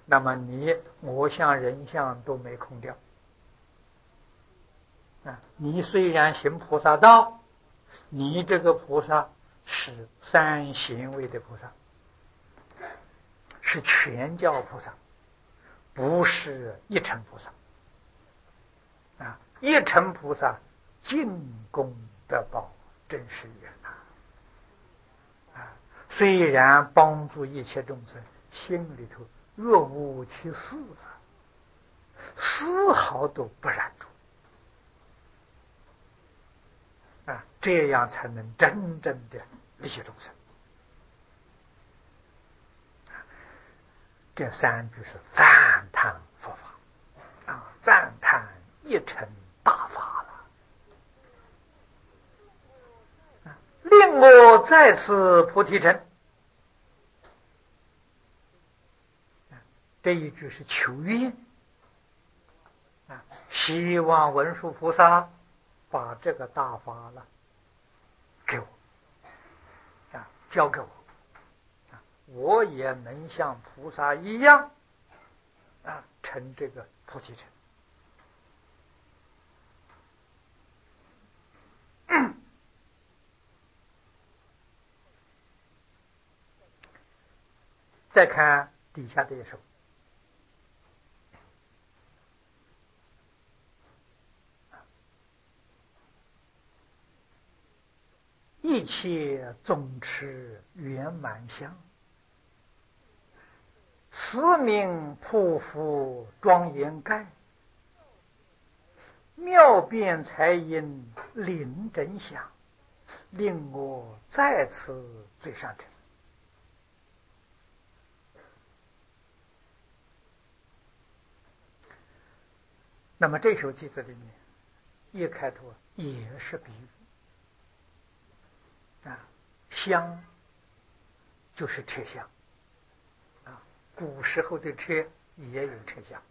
那么你我相人相都没空掉啊！你虽然行菩萨道，你这个菩萨是三贤位的菩萨，是全教菩萨，不是一乘菩萨啊！一乘菩萨尽功德报，真是圆满啊！虽然帮助一切众生，心里头若无其事丝毫都不染着啊！这样才能真正的利益众生。这三句是赞叹佛法啊，赞叹一乘大法了。令我再次菩提城，这一句是求愿啊，希望文殊菩萨把这个大法了给我啊，交给我。我也能像菩萨一样啊，成这个菩提城。再看底下这一首，一切总持圆满相，此名匍匐庄严盖，妙辩才因领真相，令我再次最上乘。那么这首偈子里面一开头也是比喻啊，香就是车厢啊，古时候的车也有车厢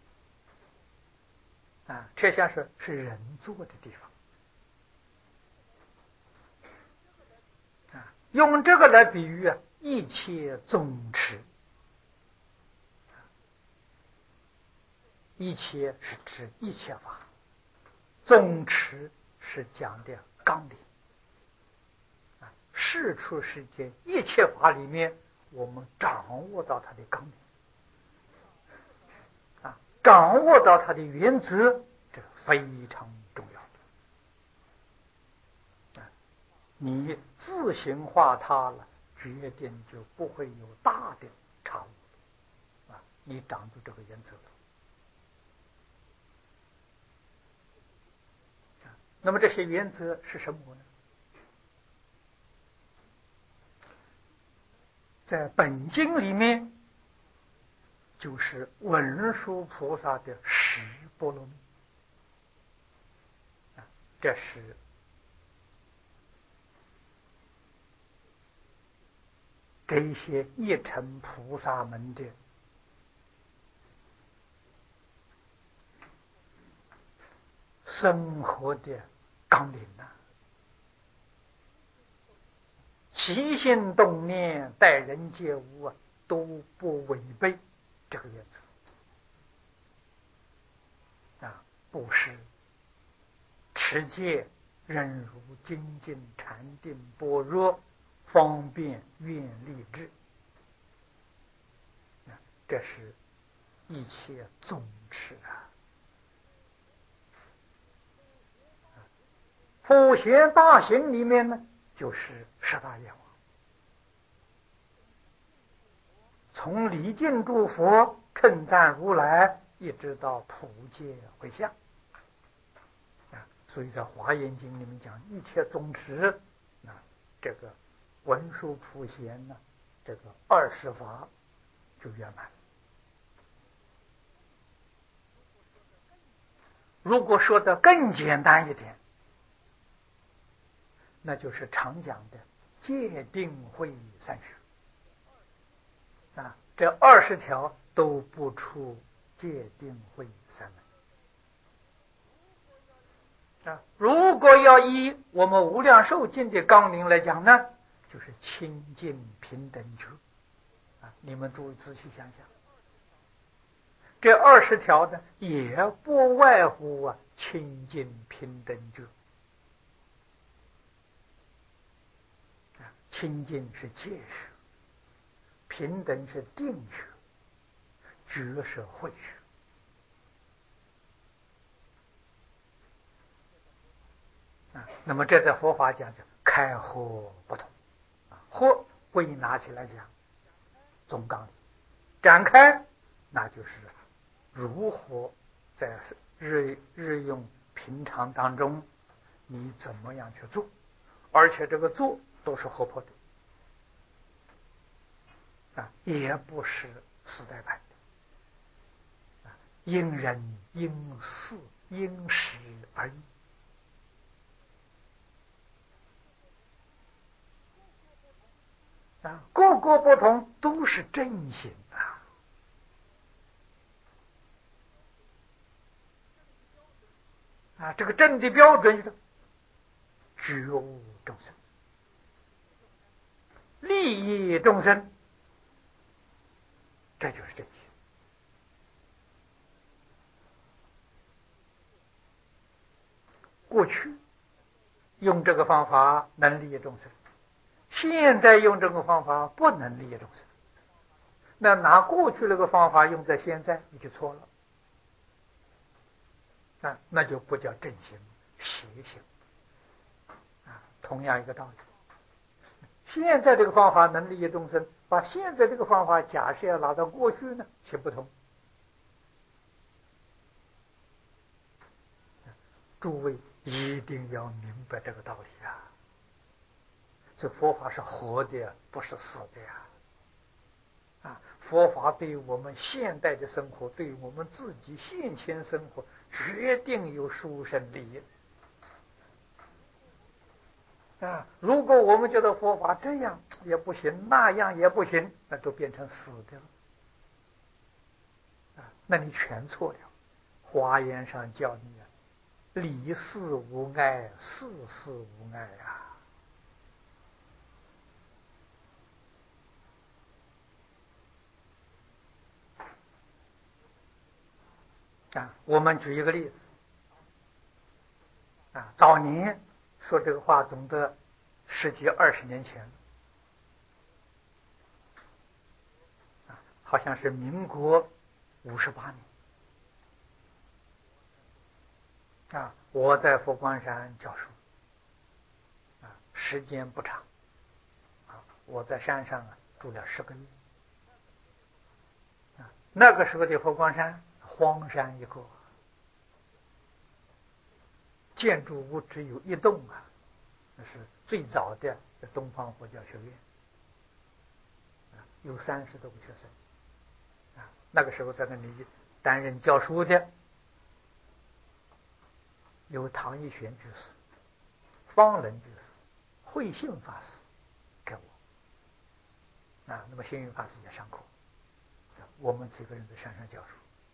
啊，车厢是人坐的地方啊，用这个来比喻啊，一切总持，一切是指一切法，总持是讲的纲领啊，世出世间一切法里面，我们掌握到它的纲领啊，掌握到它的原则，这非常重要啊，你自行化它了，决定就不会有大的差误啊，你掌住这个原则。那么这些原则是什么呢？在本经里面，就是文殊菩萨的十波罗蜜啊，这是这些一乘菩萨们的生活的纲领啊，起心动念、待人接物啊，都不违背这个原则啊，布施、持戒、忍辱、精进、禅定、般若、方便、愿力智，这是一切总持啊。普贤大行里面呢，就是十大愿望，从礼敬诸佛、称赞如来，一直到普戒回向啊。所以在华严经里面讲一切总持啊，这个文殊普贤呢，这个20法就圆满。如果说的更简单一点，那就是常讲的戒定慧三学啊，这20条都不出戒定慧三门啊。如果要以我们无量寿经的纲领来讲呢，就是清净平等觉啊。你们注意仔细想想这20条呢，也不外乎清净平等觉。清净是戒学，平等是定学，觉是慧学。那么这在佛法讲就开合不同。合归纳起来讲，总纲领；展开，那就是如何在日用平常当中，你怎么样去做，而且这个做都是活泼的也不是死呆板的因人因事因时而异个个不同，都是正行这个正的标准是觉悟众生，利益众生，这就是正行。过去用这个方法能利益众生，现在用这个方法不能利益众生。那拿过去那个方法用在现在，你就错了那就不叫正行，邪行同样一个道理。现在这个方法能利益众生，把现在这个方法假设要拿到过去呢，行不通。诸位一定要明白这个道理这佛法是活的，不是死的佛法对我们现代的生活，对我们自己现前生活，决定有殊胜利益如果我们觉得佛法这样也不行，那样也不行，那都变成死的了那你全错了。华严上教你理事无碍，事事无碍我们举一个例子早年说这个话总的10几20年前好像是民国58年我在佛光山教书时间不长我在山上住了10个月那个时候的佛光山荒山一个，建筑物只有1栋那是最早的东方佛教学院有30多个学生那个时候在那里担任教书的有唐一玄居士、方能居士、慧信法师给我那么星云法师也上课，我们几个人在山上教书。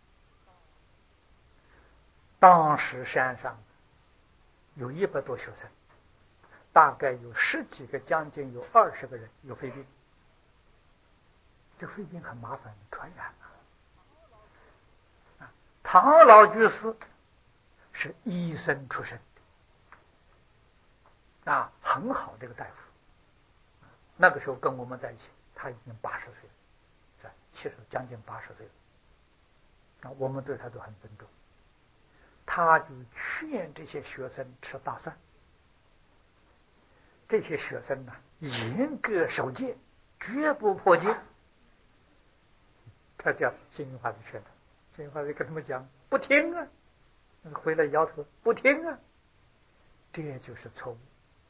当时山上有100多学生，大概有10几个，将近有20个人有肺病。这肺病很麻烦，传染唐老居士是医生出身很好的一个大夫。那个时候跟我们在一起，他已经80岁了，70将近80岁了我们对他都很尊重。他就劝这些学生吃大蒜，这些学生严格守戒，绝不破戒。他叫星云法师劝他，星云法师跟他们讲不听回来摇头不听这就是错误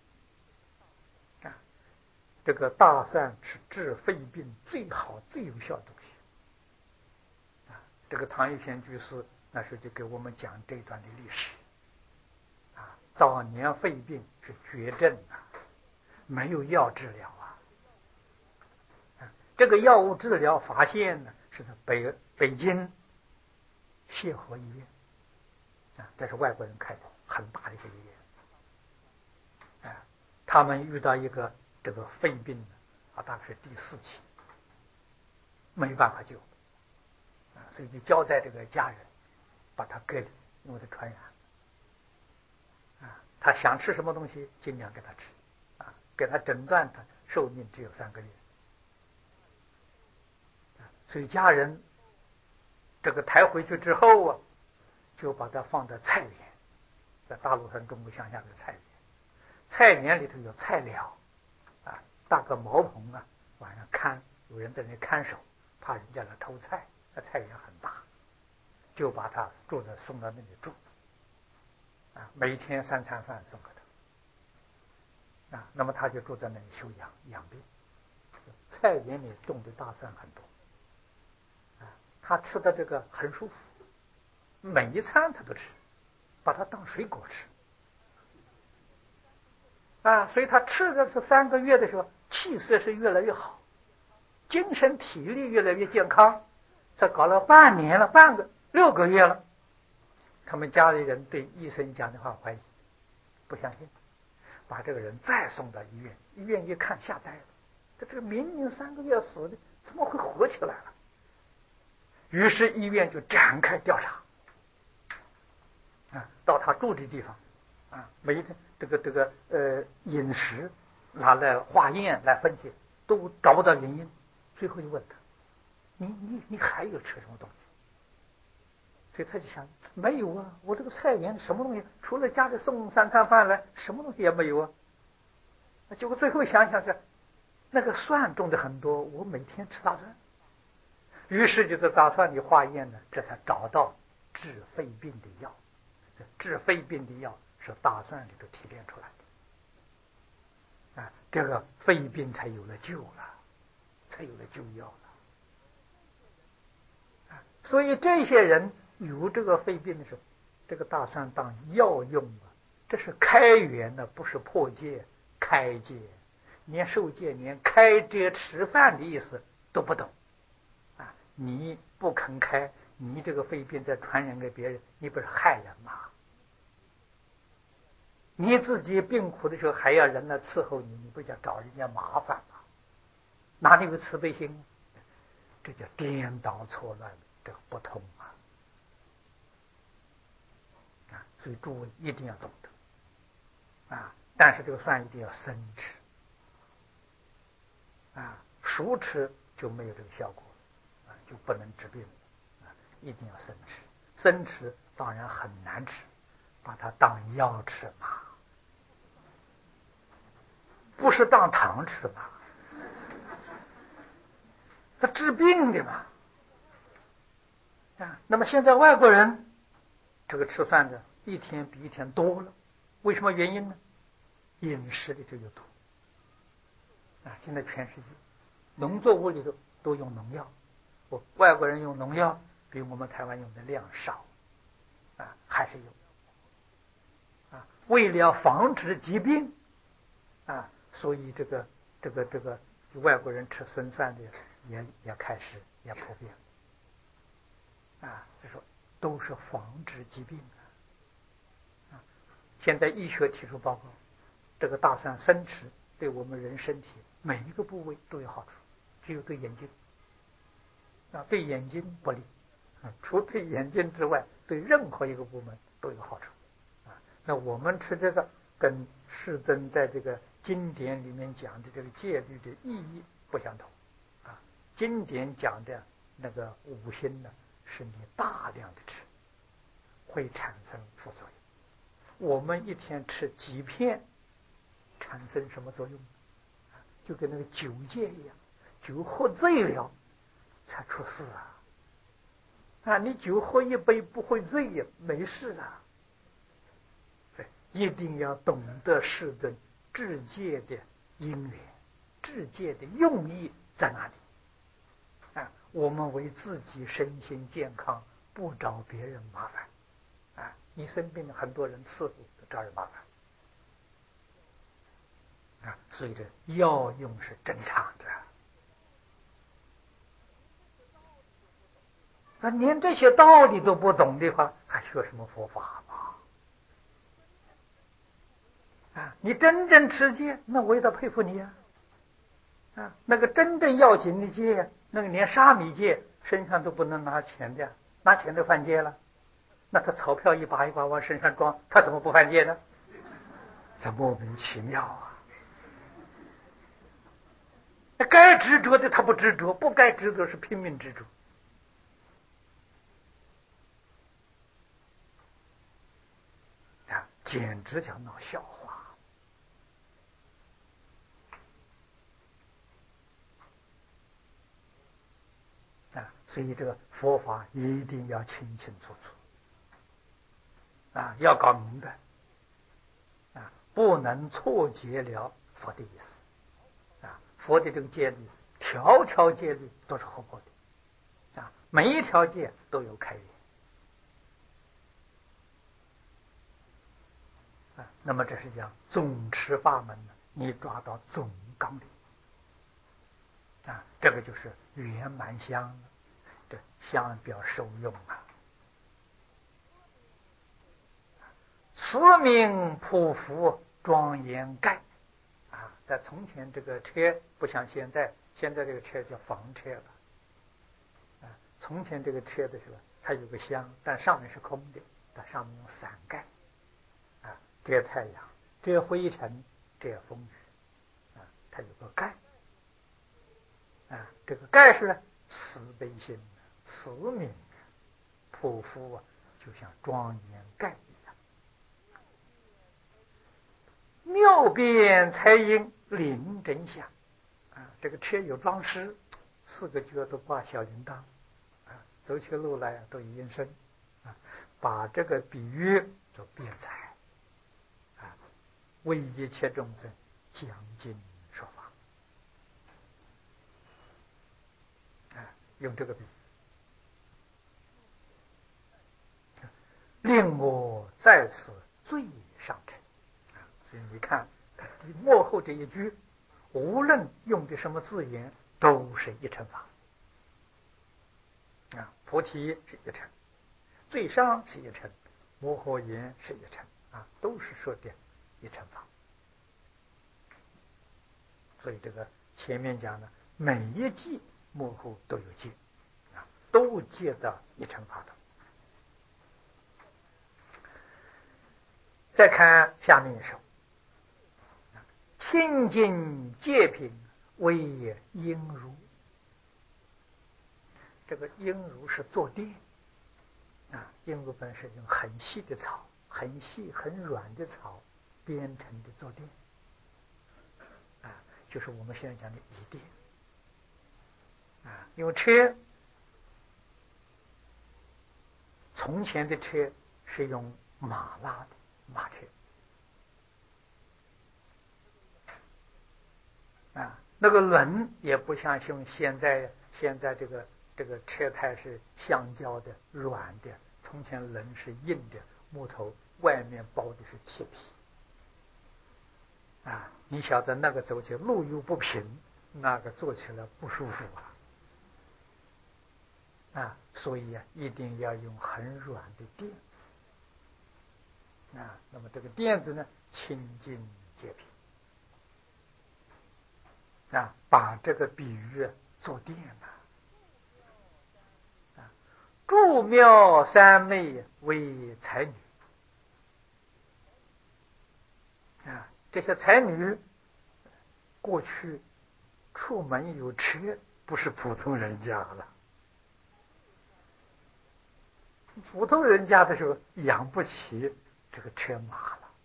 这个大蒜是治肺病最好最有效的东西这个唐一贤居士那时候就给我们讲这段的历史早年肺病是绝症没有药治疗这个药物治疗发现呢是在北京协和医院这是外国人开的很大的一个医院他们遇到一个这个肺病大概是第4期，没办法救所以就交代这个家人把他隔离，因为他传染。他想吃什么东西，尽量给他吃，给他诊断，他寿命只有3个月。所以家人这个抬回去之后啊，就把它放在菜园，在大陆上中国乡下的菜园，菜园里头有菜寮，搭个茅棚啊，晚上看有人在那看守，怕人家来偷菜，那菜园很大，就把他送到那里住，每天3餐饭送给他，那么他就住在那里休养病。菜园里种的大蒜很多，他吃的这个很舒服，每一餐他都吃，把它当水果吃，所以他吃的这3个月的时候，气色是越来越好，精神体力越来越健康。这搞了半年了，6个月了，他们家里人对医生讲的话怀疑，不相信，把这个人再送到医院，医院一看吓呆了，这个明明3个月死的，怎么会活起来了？于是医院就展开调查，到他住的地方，每一天这个饮食拿来化验来分析，都找不到原因。最后就问他，你还有吃什么东西？所以他就想，没有啊，我这个菜园什么东西，除了家里送3餐饭来，什么东西也没有啊。结果最后想想是，那个蒜种的很多，我每天吃大蒜。于是就在大蒜里化验呢，这才找到治肺病的药。治肺病的药是大蒜里头提炼出来的，这个肺病才有了救了，才有了救药了。所以这些人有这个肺病的时候，这个大蒜当药用啊，这是开源的，不是破戒开戒。连受戒连开戒吃饭的意思都不懂，你不肯开，你这个肺病再传染给别人，你不是害人吗？你自己病苦的时候还要人来伺候你，你不叫找人家麻烦吗？哪里有慈悲心？这叫颠倒错乱，这个不通所以诸位一定要懂得但是这个蒜一定要生吃熟吃就没有这个效果就不能治病一定要生吃。生吃当然很难吃，把它当药吃嘛，不是当糖吃嘛，它治病的嘛那么现在外国人这个吃饭的一天比一天多了，为什么原因呢？饮食里头有毒现在全世界农作物里头都用农药，外国人用农药比我们台湾用的量少还是有为了防止疾病所以这个外国人吃生蒜的也开始也普遍就说都是防止疾病现在医学提出报告，这个大蒜生吃对我们人身体每一个部位都有好处，只有对眼睛对眼睛不利除对眼睛之外，对任何一个部门都有好处那我们吃这个跟世尊在这个经典里面讲的这个戒律的意义不相同经典讲的那个五辛呢，是你大量的吃会产生副作用。我们一天吃几片产生什么作用？就跟那个酒戒一样，酒喝醉了才出事你酒喝一杯不会醉也没事一定要懂得世尊治戒的因缘，治戒的用意在哪里我们为自己身心健康，不找别人麻烦你生病了，很多人伺候找人麻烦所以这药用是正常的那连这些道理都不懂的话，还学什么佛法吗你真正持戒，那我也得佩服你那个真正要紧的戒那个连沙弥戒身上都不能拿钱的，拿钱都犯戒了。那他钞票一把一把往身上装，他怎么不犯戒呢？这莫名其妙啊！那该执着的他不执着，不该执着是拼命执着。啊，简直叫闹笑话。啊，所以这个佛法一定要清清楚楚。啊，要搞明白。啊，不能错解了佛的意思。啊，佛的这个戒律，条条戒律都是合破的。啊，每一条戒都有开源。啊，那么这是讲总持法门呢，你抓到总纲领。啊，这个就是圆满相，这相表受用啊。慈名匍匐庄严盖。啊，在从前这个车不像现在，现在这个车叫房车了。啊，从前这个车的时候，它有个箱，但上面是空的，它上面用伞盖。啊，遮太阳，遮灰尘，遮风雨。啊，它有个盖。啊，这个盖是慈悲心、慈悯、匍匐啊，就像庄严盖一样。妙变彩音铃真响。啊，这个车有装饰，4个角都挂小铃铛。啊，走起路来都有音声。啊，把这个比喻做辩才。啊，为一切众生讲经说法。啊，用这个比喻，令我在此最上乘。啊，所以你看幕后这一句，无论用的什么字眼，都是一乘法。啊，菩提是一乘，最上是一乘，摩诃言是一乘。啊，都是说的一乘法。所以这个前面讲的每一记幕后都有戒。啊，都戒到一乘法的。再看下面一首，清净戒品为应如。这个应如是坐垫。啊，应如本是用很细的草，很细很软的草编成的坐垫。啊，就是我们现在讲的椅垫。啊，因为车，从前的车是用马拉的，马车。啊，那个轮也不像现在这个车胎是橡胶的软的，从前轮是硬的木头，外面包的是铁皮。啊，你晓得那个走起路又不平，那个坐起来不舒服啊。啊，所以啊，一定要用很软的垫。啊，那么这个垫子呢，清净洁平。啊，把这个比喻做垫了。啊，诸妙三昧为才女。啊，这些才女过去出门有车，不是普通人家了。普通人家的时候养不起这个车马了。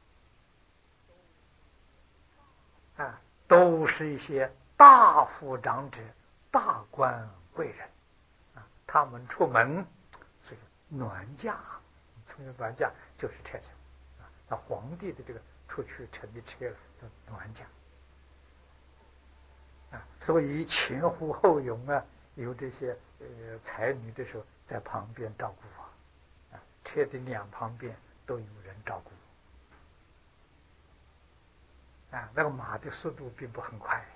啊，都是一些大富长者、大官贵人。啊，他们出门，所以暖驾，从暖驾就是车上。啊，那皇帝的这个出去乘的车叫暖驾。啊，所以前呼后拥啊，有这些才女的时候在旁边照顾啊。啊，车的两旁边都有人照顾。啊，那个马的速度并不很快。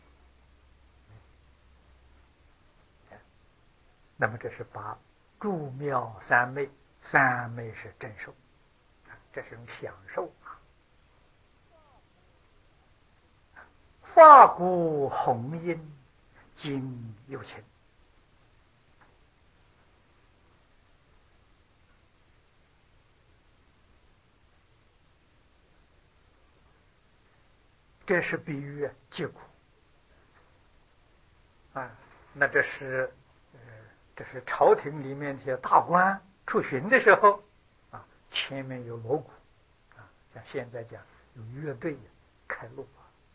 那么这是把诸妙三昧，三昧是真受。这是一种享受。法鼓弘音经有情。 这是比喻结果啊。那这是朝廷里面这些大官出巡的时候啊，前面有锣鼓啊，像现在讲有乐队开路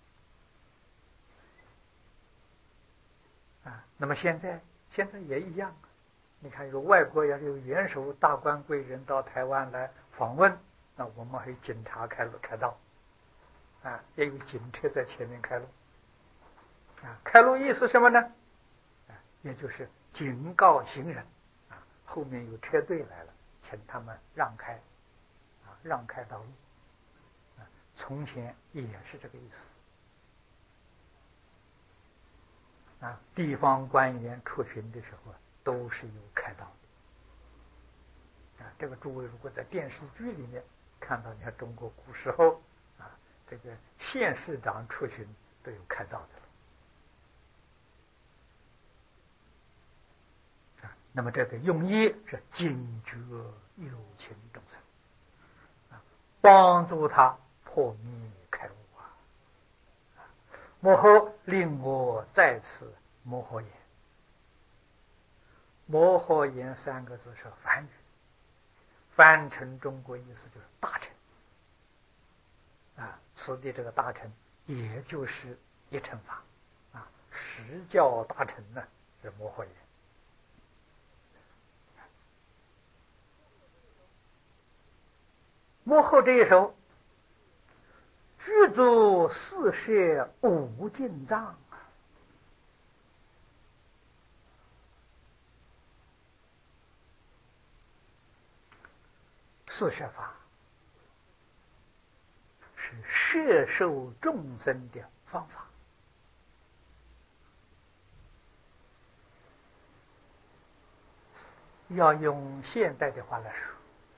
啊。那么现在也一样啊。你看，有外国要是有元首、大官贵人到台湾来访问，那我们还有警察开道啊，也有警车在前面开路啊。开路意思什么呢？也就是警告行人啊，后面有车队来了，请他们让开啊，让开道路啊。从前也是这个意思啊。地方官员出巡的时候都是有开道的啊。这个诸位如果在电视剧里面看到，你看中国古时候啊，这个县市长出巡都有开道的了。那么这个用意是警觉有情众生啊，帮助他破灭开悟啊。摩诃令我在此摩诃言。摩诃言三个字是梵语，翻成中国意思就是大乘啊。此地这个大乘也就是一乘法啊，实教大乘呢是摩诃言。幕后这一首，具足四摄五尽藏啊。四摄法是摄受众生的方法。要用现代的话来说，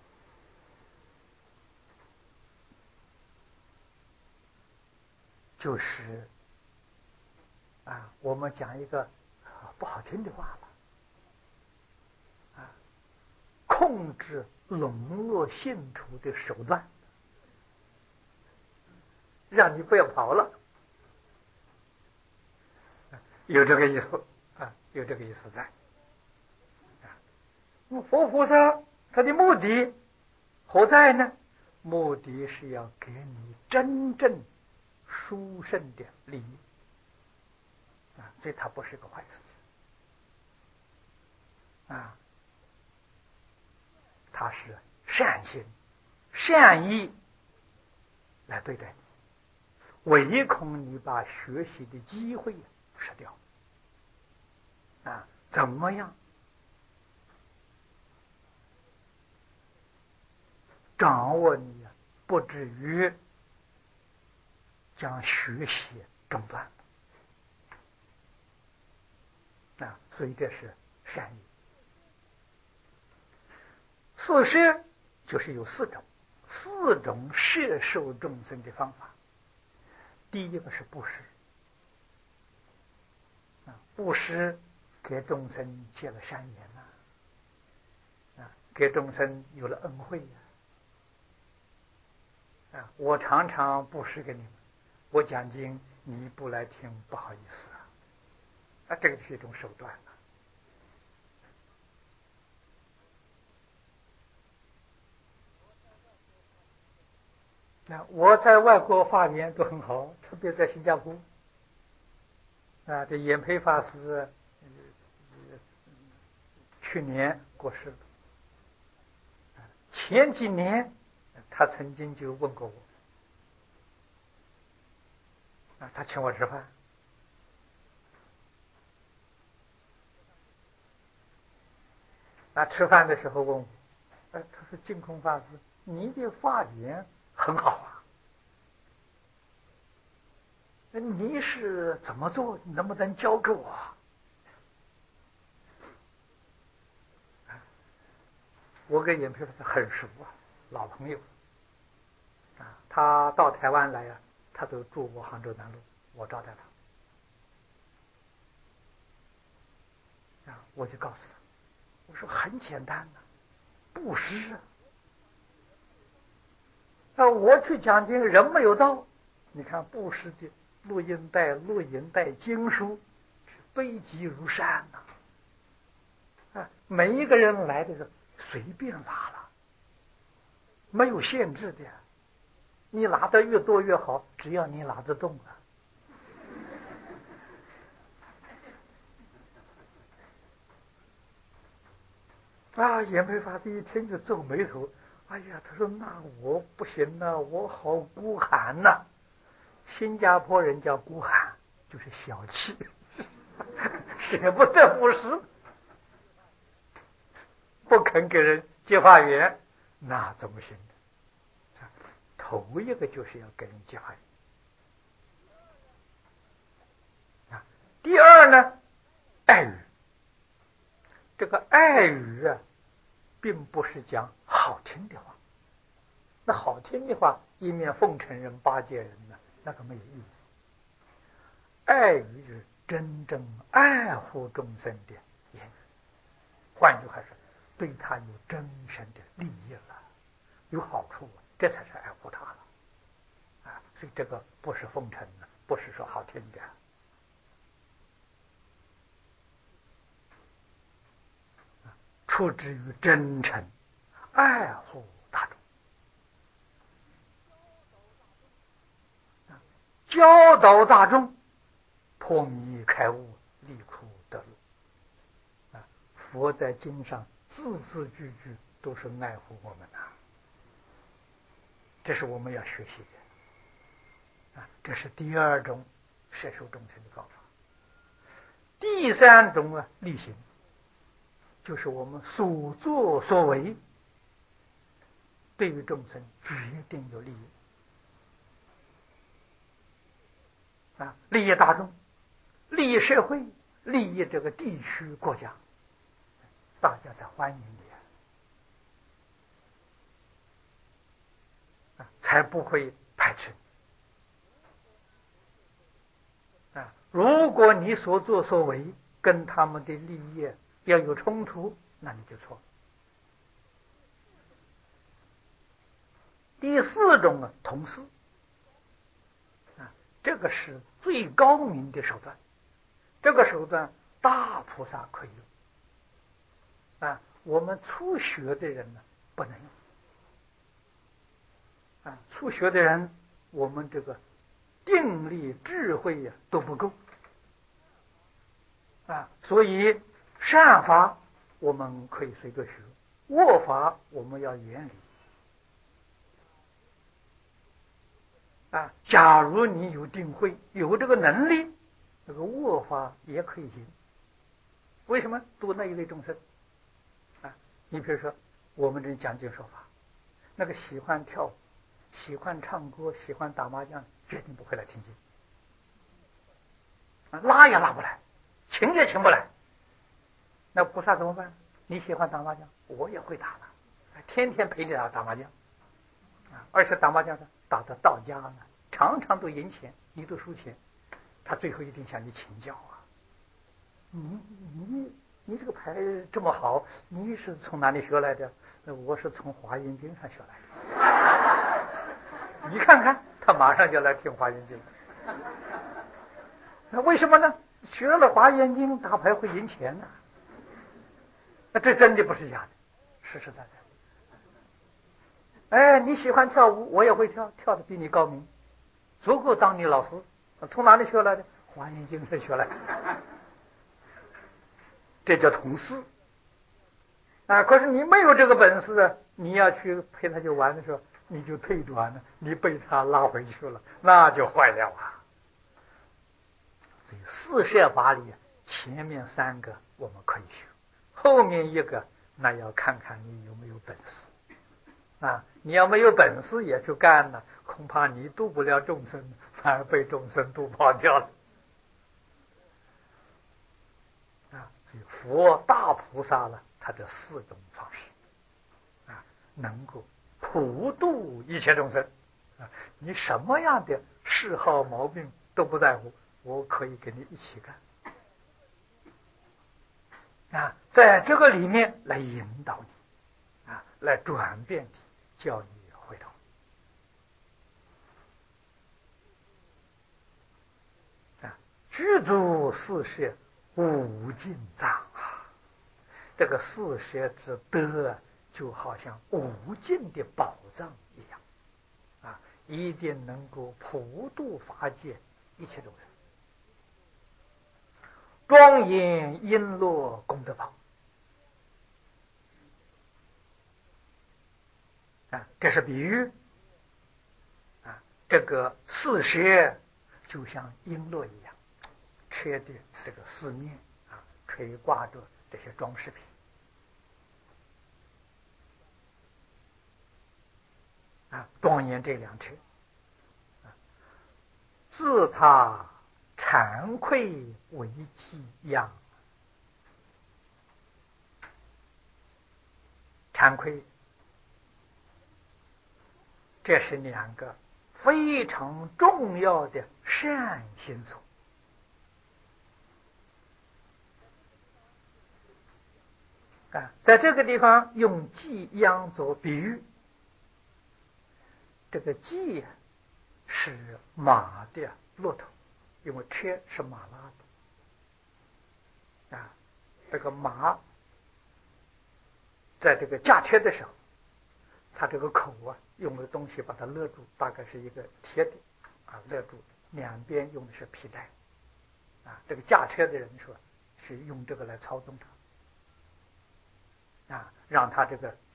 就是啊，我们讲一个不好听的话吧，啊，控制笼络信徒的手段，让你不要跑了，有这个意思啊，有这个意思在。佛菩萨他的目的何在呢？目的是要给你真正殊胜的利益啊，所以它不是个坏事情啊，它是善心、善意来对待你，唯恐你把学习的机会失掉啊。怎么样掌握你不至于将学习中断啊？所以这是善意。四摄就是有四种摄受众生的方法。第一个是布施啊，布施给众生结了善缘啊，给众生有了恩惠啊。我常常布施给你们，我讲经你不来听，不好意思啊，这个是一种手段啊。那我在外国发言都很好，特别在新加坡啊，这演培法师去年过世了，前几年他曾经就问过我啊，他请我吃饭啊，吃饭的时候问我，他说净空法师，你的发言很好啊，你是怎么做？你能不能教给我？我跟演培法师很熟啊，老朋友啊，他到台湾来啊，他都住我杭州南路，我招待他啊，我就告诉他，我说很简单呐，布施啊，我去讲经人没有到， 你看布施的录音带、录影带、经书，悲极如山呐！每一个人来的时候随便拿了，没有限制的，你拿的越多越好，只要你拿得动延培法师一听就皱眉头，哎呀，他说那我不行了，我好孤寒呐！新加坡人叫孤寒，就是小气，舍不得布施，不肯给人结法缘，那怎么行呢？头一个就是要给人结法缘第二呢，爱语。这个爱语并不是讲好听的话，那好听的话，一面奉承人、巴结人呢，那个没有意义。爱语是真正爱护众生的言语，换句话说，对他有真正的利益了，有好处，这才是爱护他了所以这个不是奉承的，不是说好听的。出之于真诚，爱护大众，教导大众破迷开悟，离苦得乐佛在经上字字句句都是爱护我们这是我们要学习的这是第二种摄受众生的方法。第三种力行，就是我们所作所为对于众生决定有利益利益大众，利益社会，利益这个地区国家，大家才欢迎你才不会排斥如果你所作所为跟他们的利益要有冲突，那你就错了。第四种同事这个是最高明的手段，这个手段大菩萨可以用我们初学的人呢不能用初学的人我们这个定力智慧都不够所以善法我们可以随着学，恶法我们要远离假如你有定慧，有这个能力，这个恶法也可以行。为什么度那一类众生你比如说我们这讲经说法，那个喜欢跳舞、喜欢唱歌、喜欢打麻将，决定不会来听经拉也拉不来，请也请不来。那菩萨怎么办？你喜欢打麻将，我也会打了，天天陪你打麻将而且打麻将打得到家呢，常常都赢钱，你都输钱，他最后一定向你请教你这个牌这么好，你是从哪里学来的？我是从华严经上学来的。你看看，他马上就来听华严经。那为什么呢？学了华严经打牌会赢钱呢这真的不是假的，实实在在。你喜欢跳舞，我也会跳，跳的比你高明，足够当你老师。从哪里学来的？华严经上学来的。这叫同事可是你没有这个本事你要去陪他去玩的时候，你就退转了，你被他拉回去了，那就坏了所以四摄法里前面三个我们可以学，后面一个那要看看你有没有本事你要没有本事也去干了，恐怕你度不了众生，反而被众生度跑掉了所以佛大菩萨了，他这四种方式能够普度一切众生你什么样的嗜好毛病都不在乎，我可以跟你一起干在这个里面来引导你来转变你，叫你回头具足四摄无尽藏啊！这个四摄之德，就好像无尽的宝藏一样啊！一定能够普度法界一切众生，庄严璎珞功德宝啊！这是比喻啊！这个四摄就像璎珞一样，贴的这个四面啊，垂挂着这些装饰品啊，庄严这两车啊，自他惭愧为己殃。惭愧，这是两个非常重要的善心所啊，在这个地方用鸡殃做比喻，这个鸡是马的骆驼，因为车是马拉的啊，这个马在这个驾车的时候，它这个口啊用的东西把它勒住，大概是一个铁的啊勒住，两边用的是皮带啊，这个驾车的人说是用这个来操纵它啊，让它这个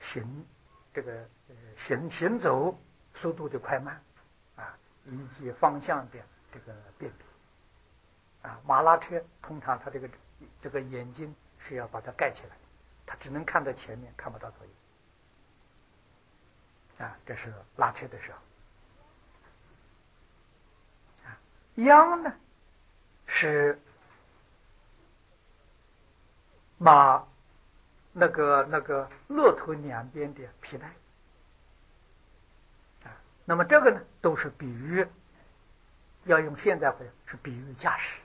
行走速度的快慢啊，以及方向的这个辨别啊。马拉车通常它这个眼睛是要把它盖起来，它只能看到前面，看不到左右啊。这是拉车的时候啊。秧呢是马那个骆驼两边的皮带啊。那么这个呢都是比喻，要用现在话是比喻驾驶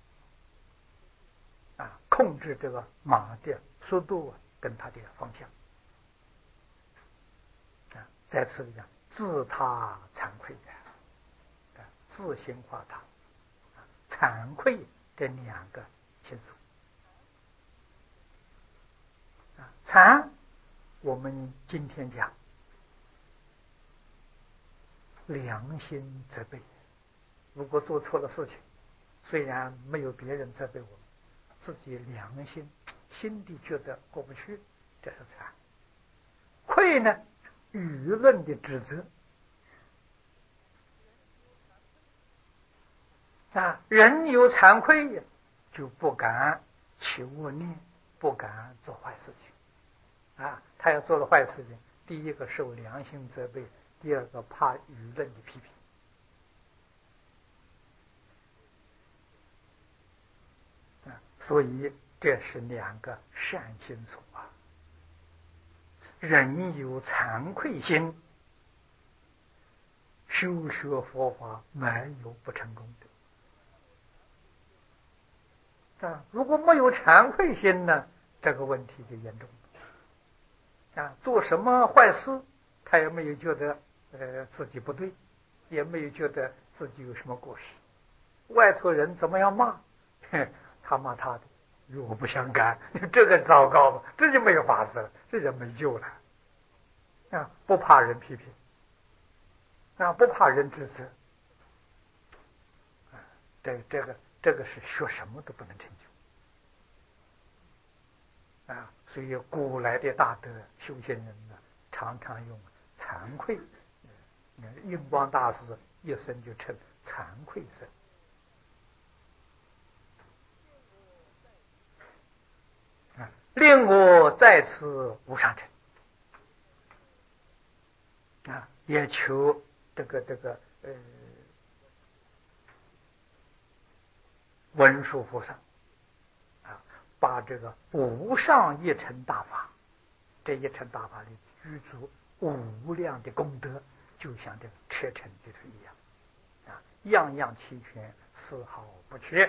啊，控制这个马的速度跟它的方向啊。在此里讲，自他惭愧的自性化他惭愧这两个心素啊。惭，我们今天讲良心责备，如果做错了事情，虽然没有别人责备我们，自己良心心底觉得过不去，这是惭。愧呢，舆论的指责啊，人有惭愧就不敢起恶念，不敢做坏事情啊。他要做了坏事情，第一个受良心责备，第二个怕舆论的批评啊。所以这是两个善心所啊。人有惭愧心，修学佛法没有不成功的啊。如果没有惭愧心呢，这个问题就严重了啊。做什么坏事，他也没有觉得自己不对，也没有觉得自己有什么过失。外头人怎么样骂，他骂他的，与我不相干，这个糟糕了，这就没有法子了，这就没救了啊！不怕人批评啊，不怕人指责啊，这个是学什么都不能成就啊。所以古来的大德修行人呢，常常用惭愧。印光大师一生就称惭愧生啊，令我在此无上乘啊，也求这个文殊菩萨啊，把这个无上一乘大法，这一乘大法里具足无量的功德，就像这个车乘里头一样啊，样样齐全，丝毫不缺。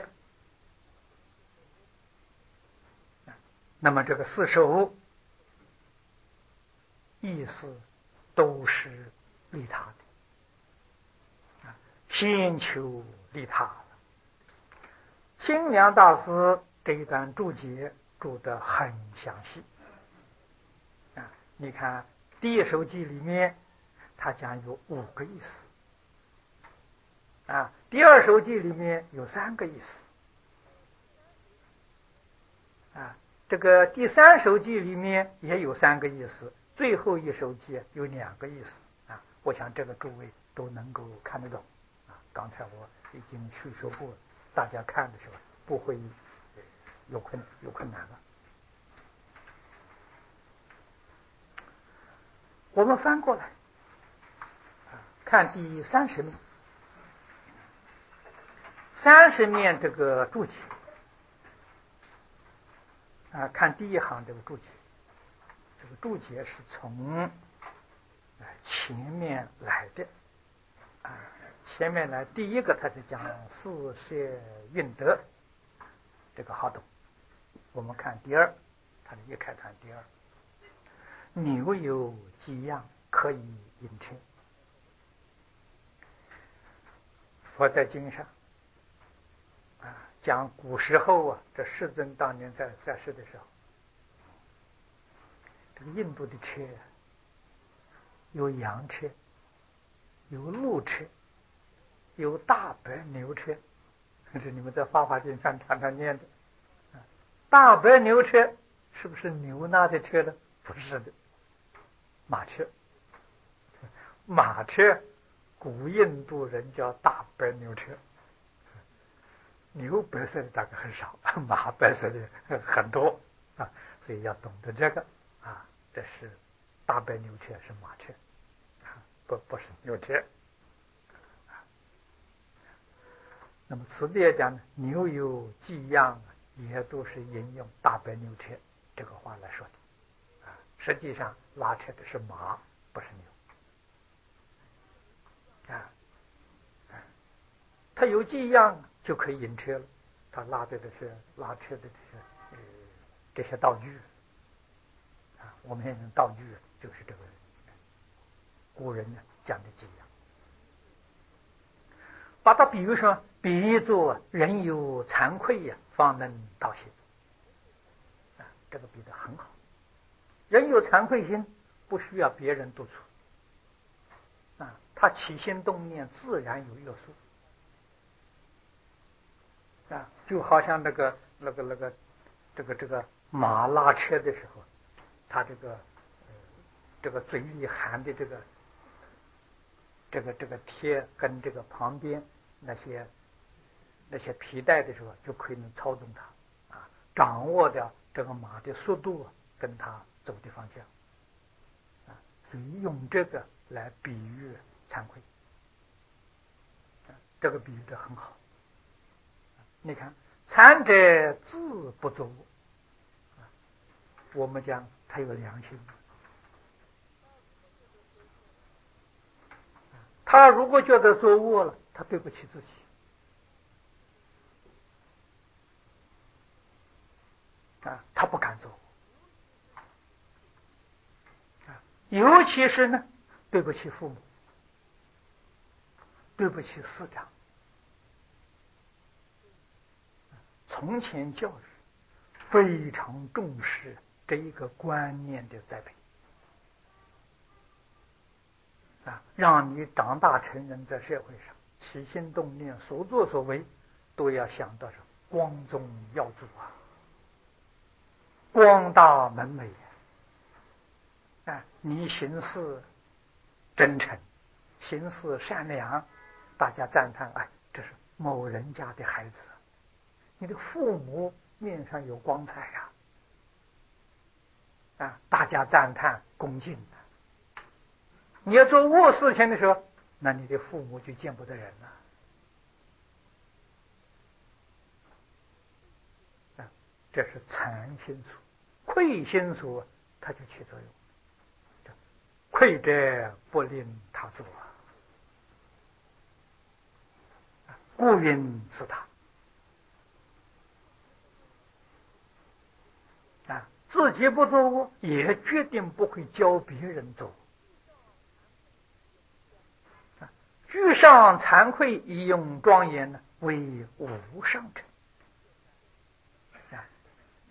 那么这个四首意思都是利他的啊，先求利他， 新娘大师这一段注解注得很详细啊！你看第一首偈里面，他讲有5个意思啊，第二首偈里面有3个意思啊，这个第三首偈里面也有3个意思，最后一首偈有2个意思啊！我想这个诸位都能够看得懂啊！刚才我已经叙述过了，大家看的时候不会有困难了。我们翻过来看第30面，30面这个注解啊，看第一行这个注解，这个注解是从前面来的啊，前面来第一个他是讲四摄运德，这个好懂。我们看第二，他的一开团第二，牛有几样可以引车。佛在经上啊讲古时候啊，这世尊当年在世的时候，这个印度的车有羊车，有鹿车，有大白牛车，这是你们在《法华经》上常常念的。大白牛车是不是牛拉的车呢？不是的，马车。马车古印度人叫大白牛车，牛白色的大概很少，马白色的很多啊，所以要懂得这个啊，这是大白牛车是马车啊，不是牛车。那么此地也讲牛有几样，也都是引用大白牛车这个话来说的啊。实际上拉车的是马，不是牛啊。它有几样就可以引车了，它拉车的这些道具啊，我们现在道具就是这个古人讲的几样，把它比喻作人有惭愧呀，方能道谢啊，这个比得很好。人有惭愧心，不需要别人督促啊，他起心动念自然有约束啊，就好像这个马拉车的时候，他这个嘴里含的这个贴跟这个旁边那些皮带的时候，就可以能操纵它啊，掌握掉这个马的速度跟它走的方向啊，所以用这个来比喻惭愧，这个比喻的很好。你看，惭者自不作恶，我们讲他有良心，他如果觉得作恶了，他对不起自己啊，他不敢做啊，尤其是呢，对不起父母，对不起师长。从前教育非常重视这一个观念的栽培啊，让你长大成人，在社会上起心动念、所作所为，都要想到是光宗耀祖啊，光大门楣啊！你行事真诚，行事善良，大家赞叹，哎，这是某人家的孩子，你的父母面上有光彩呀！啊，大家赞叹恭敬的。你要做恶事情的时候，那你的父母就见不得人了。啊，这是惭心所，愧心所，它就起作用。愧者不令他作啊，故云自他啊，自己不做恶，也决定不会教别人做。居上惭愧以用庄严呢，为无上乘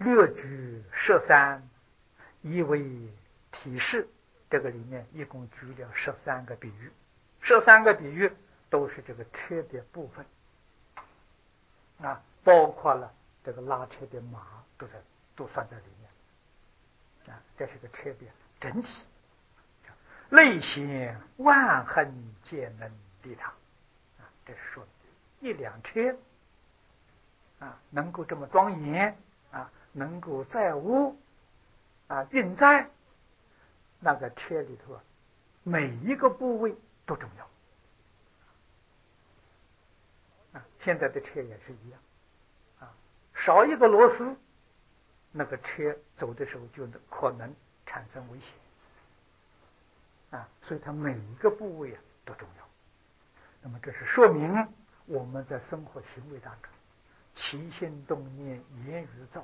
略举13，以为提示。这个里面一共举了13个比喻，13个比喻都是这个车的部分啊，包括了这个拉车的马都算在里面啊，这是个车的整体。类显万恨皆能利他啊，这是说一辆车啊，能够这么庄严啊，能够载物啊，运载。那个车里头每一个部位都重要啊，现在的车也是一样啊，少一个螺丝，那个车走的时候就可能产生危险啊，所以它每一个部位都重要。那么这是说明我们在生活行为当中，起心动念、言语造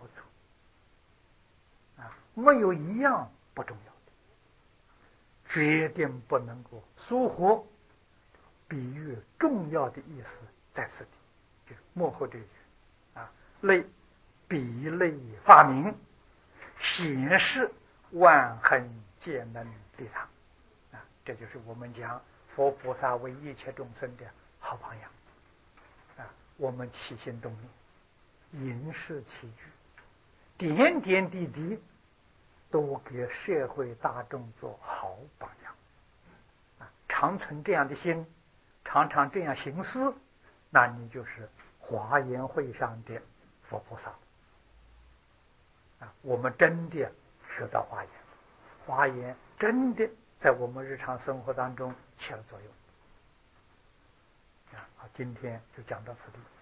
作啊，没有一样不重要。决定不能够疏忽。比喻重要的意思在此地，就是幕后这一句啊，比类发明，显示万恨皆能利他啊，这就是我们讲佛菩萨为一切众生的好榜样啊。我们起心动念、饮食起居，点点滴滴都给社会大众做好榜样啊！常存这样的心，常常这样行思，那你就是华严会上的佛菩萨啊！我们真的学到华严，华严真的在我们日常生活当中起了作用啊！好，今天就讲到此地。